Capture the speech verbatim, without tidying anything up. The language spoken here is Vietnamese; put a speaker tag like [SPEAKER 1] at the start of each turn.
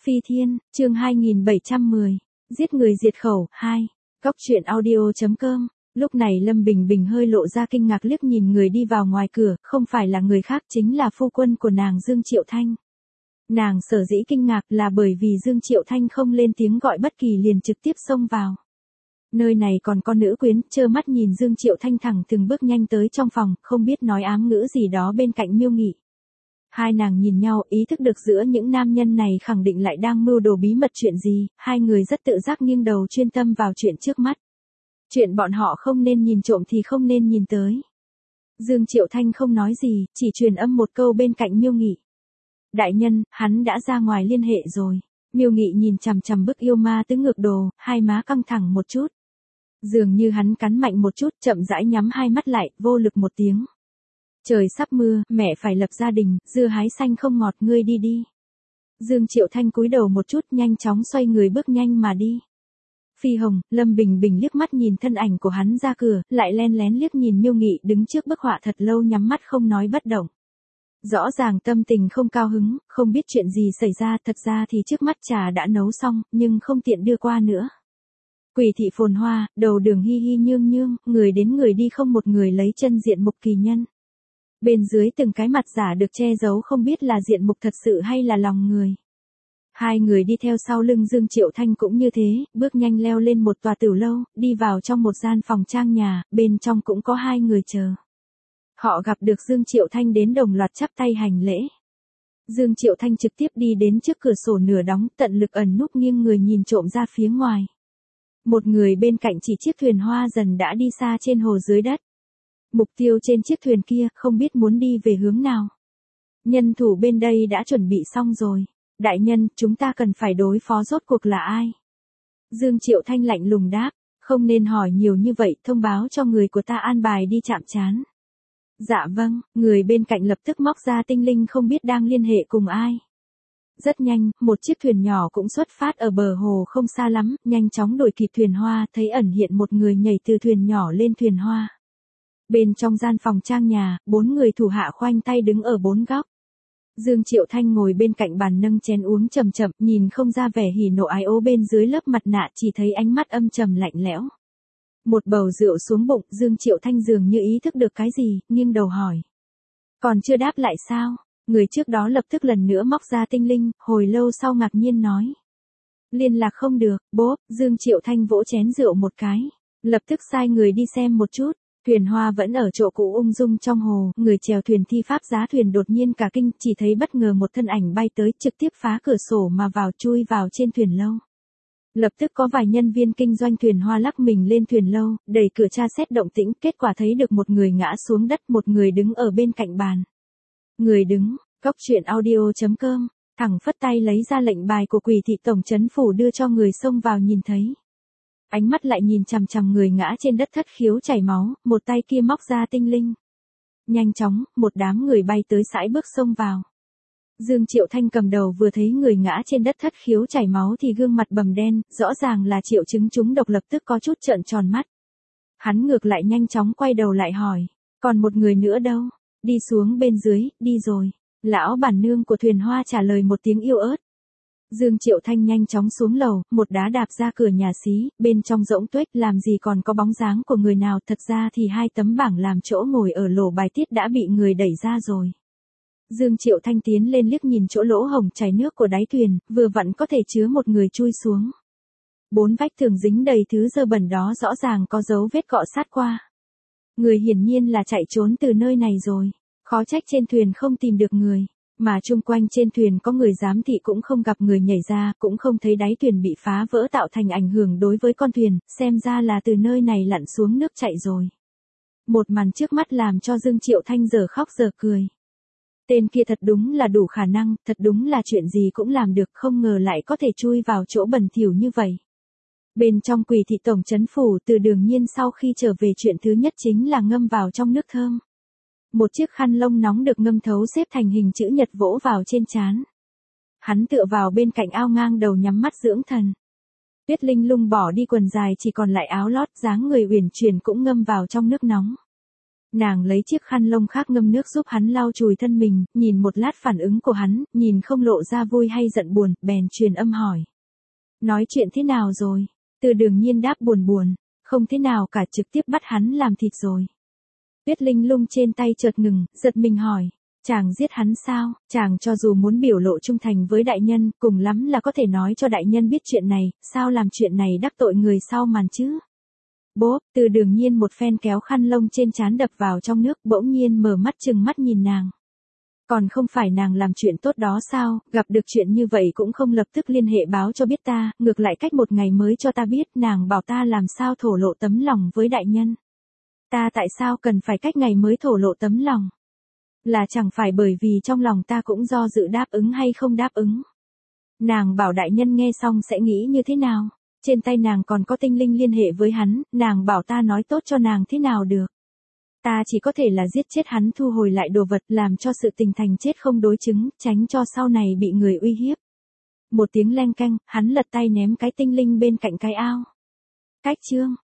[SPEAKER 1] Phi Thiên, chương hai nghìn bảy trăm mười, giết người diệt khẩu, hai, Cóc truyện audio chấm com. Lúc này Lâm Bình Bình hơi lộ ra kinh ngạc liếc nhìn người đi vào ngoài cửa, không phải là người khác chính là phu quân của nàng Dương Triệu Thanh. Nàng sở dĩ kinh ngạc là bởi vì Dương Triệu Thanh không lên tiếng gọi bất kỳ liền trực tiếp xông vào. Nơi này còn có nữ quyến, trơ mắt nhìn Dương Triệu Thanh thẳng từng bước nhanh tới trong phòng, không biết nói ám ngữ gì đó bên cạnh Miêu Nghị. Hai nàng nhìn nhau, ý thức được giữa những nam nhân này khẳng định lại đang mưu đồ bí mật chuyện gì, hai người rất tự giác nghiêng đầu chuyên tâm vào chuyện trước mắt. Chuyện bọn họ không nên nhìn trộm thì không nên nhìn tới. Dương Triệu Thanh không nói gì, chỉ truyền âm một câu bên cạnh Miêu Nghị. Đại nhân, hắn đã ra ngoài liên hệ rồi. Miêu Nghị nhìn chằm chằm bức yêu ma tứ ngược đồ, hai má căng thẳng một chút. Dường như hắn cắn mạnh một chút, chậm rãi nhắm hai mắt lại, vô lực một tiếng. Trời sắp mưa, mẹ phải lập gia đình, dưa hái xanh không ngọt, ngươi đi đi. Dương Triệu Thanh cúi đầu một chút, nhanh chóng xoay người bước nhanh mà đi. Phi Hồng, Lâm Bình Bình liếc mắt nhìn thân ảnh của hắn ra cửa, lại len lén liếc nhìn Miêu Nghị đứng trước bức họa thật lâu nhắm mắt không nói bất động. Rõ ràng tâm tình không cao hứng, không biết chuyện gì xảy ra, thật ra thì trước mắt trà đã nấu xong, nhưng không tiện đưa qua nữa. Quỷ thị phồn hoa, đầu đường hi hi nhương nhương, người đến người đi không một người lấy chân diện mục kỳ nhân. Bên dưới từng cái mặt giả được che giấu không biết là diện mục thật sự hay là lòng người. Hai người đi theo sau lưng Dương Triệu Thanh cũng như thế, bước nhanh leo lên một tòa tiểu lâu, đi vào trong một gian phòng trang nhà, bên trong cũng có hai người chờ. Họ gặp được Dương Triệu Thanh đến đồng loạt chắp tay hành lễ. Dương Triệu Thanh trực tiếp đi đến trước cửa sổ nửa đóng, tận lực ẩn núp nghiêng người nhìn trộm ra phía ngoài. Một người bên cạnh chỉ chiếc thuyền hoa dần đã đi xa trên hồ dưới đất. Mục tiêu trên chiếc thuyền kia không biết muốn đi về hướng nào. Nhân thủ bên đây đã chuẩn bị xong rồi. Đại nhân, chúng ta cần phải đối phó rốt cuộc là ai? Dương Triệu Thanh lạnh lùng đáp, không nên hỏi nhiều như vậy, thông báo cho người của ta an bài đi chạm trán. Dạ vâng, người bên cạnh lập tức móc ra tinh linh không biết đang liên hệ cùng ai. Rất nhanh, một chiếc thuyền nhỏ cũng xuất phát ở bờ hồ không xa lắm, nhanh chóng đuổi kịp thuyền hoa, thấy ẩn hiện một người nhảy từ thuyền nhỏ lên thuyền hoa. Bên trong gian phòng trang nhà, bốn người thủ hạ khoanh tay đứng ở bốn góc. Dương Triệu Thanh ngồi bên cạnh bàn nâng chén uống chậm chậm, nhìn không ra vẻ hỉ nộ ái ố bên dưới lớp mặt nạ, chỉ thấy ánh mắt âm trầm lạnh lẽo. Một bầu rượu xuống bụng, Dương Triệu Thanh dường như ý thức được cái gì, nghiêng đầu hỏi. Còn chưa đáp lại sao? Người trước đó lập tức lần nữa móc ra tinh linh, hồi lâu sau ngạc nhiên nói. Liên lạc không được, bốp, Dương Triệu Thanh vỗ chén rượu một cái. Lập tức sai người đi xem một chút. Thuyền hoa vẫn ở chỗ cũ ung dung trong hồ, người chèo thuyền thi pháp giá thuyền đột nhiên cả kinh, chỉ thấy bất ngờ một thân ảnh bay tới, trực tiếp phá cửa sổ mà vào chui vào trên thuyền lâu. Lập tức có vài nhân viên kinh doanh thuyền hoa lắc mình lên thuyền lâu, đẩy cửa tra xét động tĩnh, kết quả thấy được một người ngã xuống đất, một người đứng ở bên cạnh bàn. Người đứng, Cóc truyện audio chấm com, thẳng phất tay lấy ra lệnh bài của Quỷ thị tổng trấn phủ đưa cho người xông vào nhìn thấy. Ánh mắt lại nhìn chằm chằm người ngã trên đất thất khiếu chảy máu, một tay kia móc ra tinh linh. Nhanh chóng, một đám người bay tới sải bước xông vào. Dương Triệu Thanh cầm đầu vừa thấy người ngã trên đất thất khiếu chảy máu thì gương mặt bầm đen, rõ ràng là triệu chứng trúng độc, lập tức có chút trợn tròn mắt. Hắn ngược lại nhanh chóng quay đầu lại hỏi, còn một người nữa đâu? Đi xuống bên dưới, đi rồi. Lão bản nương của thuyền hoa trả lời một tiếng yếu ớt. Dương Triệu Thanh nhanh chóng xuống lầu, một đá đạp ra cửa nhà xí, bên trong rỗng tuếch, làm gì còn có bóng dáng của người nào, thật ra thì hai tấm bảng làm chỗ ngồi ở lỗ bài tiết đã bị người đẩy ra rồi. Dương Triệu Thanh tiến lên liếc nhìn chỗ lỗ hổng chảy nước của đáy thuyền, vừa vặn có thể chứa một người chui xuống. Bốn vách tường dính đầy thứ dơ bẩn đó rõ ràng có dấu vết cọ sát qua. Người hiển nhiên là chạy trốn từ nơi này rồi, khó trách trên thuyền không tìm được người. Mà chung quanh trên thuyền có người giám thị cũng không gặp người nhảy ra, cũng không thấy đáy thuyền bị phá vỡ tạo thành ảnh hưởng đối với con thuyền, xem ra là từ nơi này lặn xuống nước chạy rồi. Một màn trước mắt làm cho Dương Triệu Thanh giờ khóc giờ cười. Tên kia thật đúng là đủ khả năng, thật đúng là chuyện gì cũng làm được, không ngờ lại có thể chui vào chỗ bẩn thỉu như vậy. Bên trong Quỷ thị tổng trấn phủ, Từ Đường Nhiên sau khi trở về chuyện thứ nhất chính là ngâm vào trong nước thơm. Một chiếc khăn lông nóng được ngâm thấu xếp thành hình chữ nhật vỗ vào trên trán. Hắn tựa vào bên cạnh ao ngang đầu nhắm mắt dưỡng thần. Tuyết Linh Lung bỏ đi quần dài chỉ còn lại áo lót, dáng người uyển chuyển cũng ngâm vào trong nước nóng. Nàng lấy chiếc khăn lông khác ngâm nước giúp hắn lau chùi thân mình, nhìn một lát phản ứng của hắn, nhìn không lộ ra vui hay giận buồn, bèn truyền âm hỏi. Nói chuyện thế nào rồi? Từ Đường Nhiên đáp buồn buồn, không thế nào cả, trực tiếp bắt hắn làm thịt rồi. Tuyết Linh Lung trên tay chợt ngừng, giật mình hỏi. Chàng giết hắn sao? Chàng cho dù muốn biểu lộ trung thành với đại nhân, cùng lắm là có thể nói cho đại nhân biết chuyện này, sao làm chuyện này đắc tội người sau màn chứ? Bốp, Từ Đường Nhiên một phen kéo khăn lông trên trán đập vào trong nước, bỗng nhiên mở mắt trừng mắt nhìn nàng. Còn không phải nàng làm chuyện tốt đó sao, gặp được chuyện như vậy cũng không lập tức liên hệ báo cho biết ta, ngược lại cách một ngày mới cho ta biết, nàng bảo ta làm sao thổ lộ tấm lòng với đại nhân. Ta tại sao cần phải cách ngày mới thổ lộ tấm lòng? Là chẳng phải bởi vì trong lòng ta cũng do dự đáp ứng hay không đáp ứng. Nàng bảo đại nhân nghe xong sẽ nghĩ như thế nào? Trên tay nàng còn có tinh linh liên hệ với hắn, nàng bảo ta nói tốt cho nàng thế nào được? Ta chỉ có thể là giết chết hắn, thu hồi lại đồ vật, làm cho sự tình thành chết không đối chứng, tránh cho sau này bị người uy hiếp. Một tiếng leng keng, hắn lật tay ném cái tinh linh bên cạnh cái ao. Cách chương